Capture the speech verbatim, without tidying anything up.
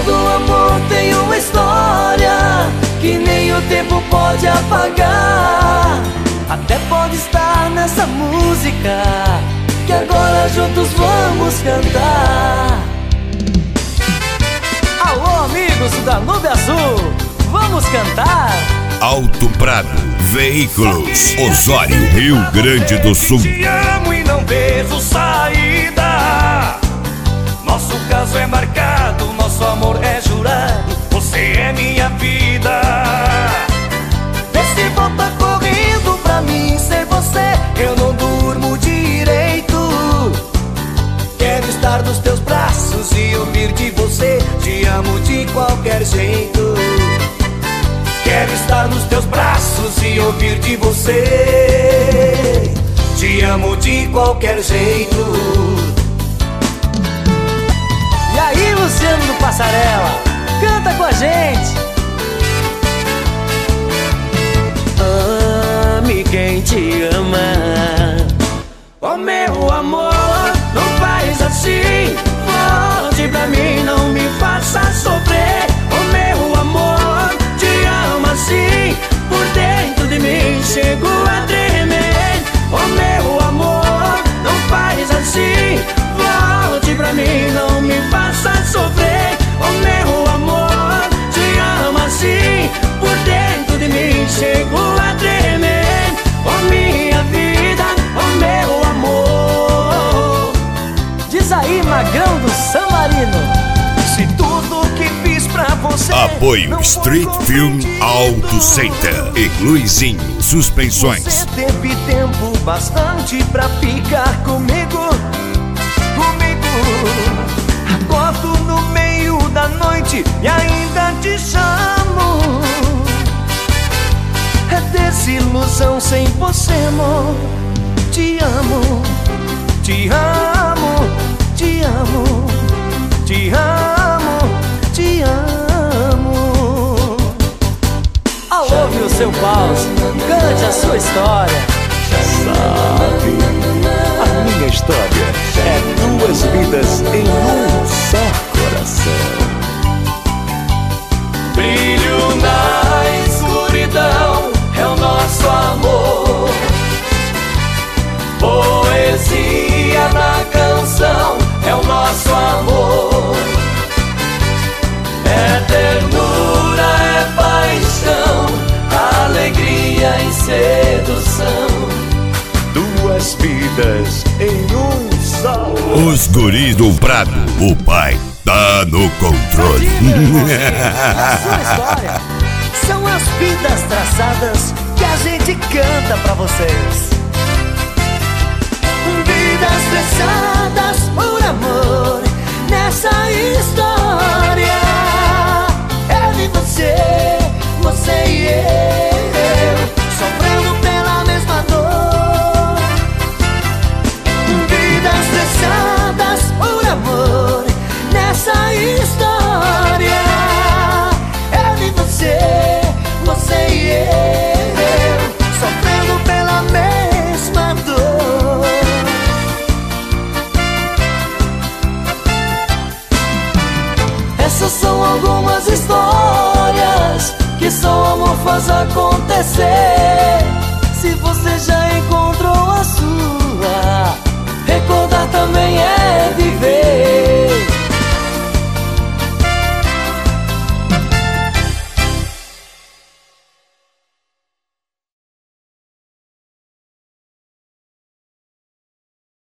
Todo amor tem uma história que nem o tempo pode apagar. Até pode estar nessa música que agora juntos vamos cantar. Alô, amigos da Nube Azul, vamos cantar? Alto Prado Veículos, Osório, Rio Grande do Sul. Te amo e não vejo saída. Nosso caso é marcado, nosso amor é jurado. Você é minha vida. Vê se volta correndo pra mim ser você. Eu não durmo direito. Quero estar nos teus braços e ouvir de você. Te amo de qualquer jeito. Quero estar nos teus braços e ouvir de você. Te amo de qualquer jeito. E aí, Luciano do Passarela, canta com a gente. Ame quem te ama. Oh meu amor, não faz assim. Volte pra mim, não me faça sofrer. Oh meu amor, te amo assim. Por dentro de mim chego a tremer. Oh meu amor, não faz assim. Volte pra mim, não me faça sofrer. Oh meu amor, te amo assim. Por dentro de mim chego a tremer. Oh minha vida, oh meu amor. Diz aí, Magrão do San Marino. Se tudo que fiz pra você. Apoio Street Film Auto Center e Luizinho Suspensões. Você teve tempo bastante pra ficar comigo. Comigo. Acordo no meio da noite e ainda te chamo. É desilusão sem você, amor. Te amo, te amo, te amo, te amo, te amo. Alô, meu seu Paus, cante a sua história. Sabe, a minha história é duas vidas em um só coração. Brilho na escuridão é o nosso amor. Poesia na canção é o nosso amor. É ternura, é paixão, alegria e sedução. Duas vidas em um só. Os guris do Prado, o pai tá no controle. A sua história são as vidas traçadas que a gente canta pra vocês. Vidas traçadas por amor nessa história. Eu e você, você e eu, sofrendo pela mesma dor. Vidas traçadas por amor nessa história. Eu e você, você e eu, sofrendo pela mesma dor. Essas são algumas histórias que só o amor faz acontecer. Se você já encontrou a sua, recordar também